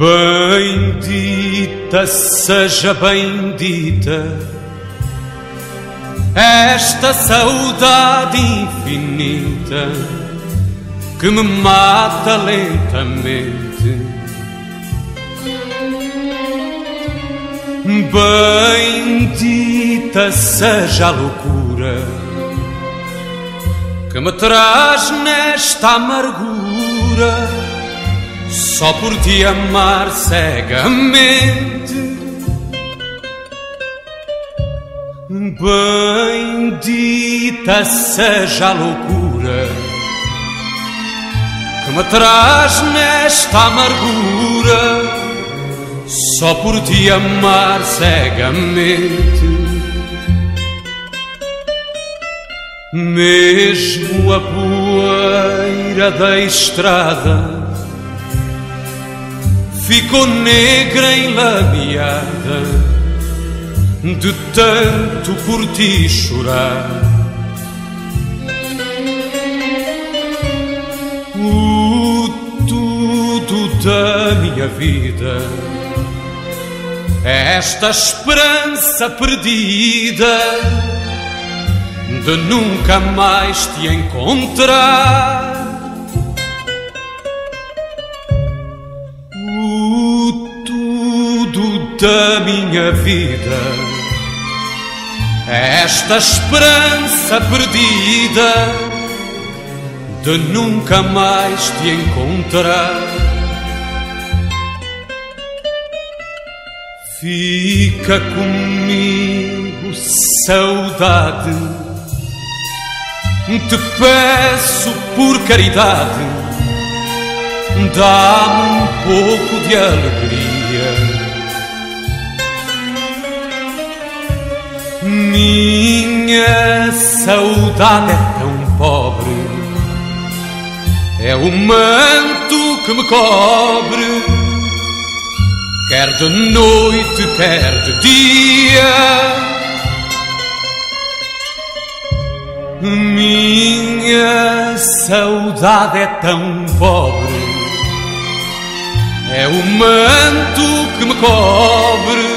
Bendita seja bendita esta saudade infinita que me mata lentamente. Bendita seja a loucura que me traz nesta amargura, só por te amar cegamente. Bendita seja a loucura que me traz nesta amargura, só por te amar cegamente. Mesmo a poeira da estrada ficou negra enlameada de tanto por ti chorar. O tudo da minha vida, esta esperança perdida de nunca mais te encontrar. O tudo da minha vida, esta esperança perdida de nunca mais te encontrar. Fica comigo, saudade, te peço por caridade, dá-me um pouco de alegria. Minha saudade é tão pobre, é o manto que me cobre, quer de noite, quer de dia. Minha saudade é tão pobre, é o manto que me cobre,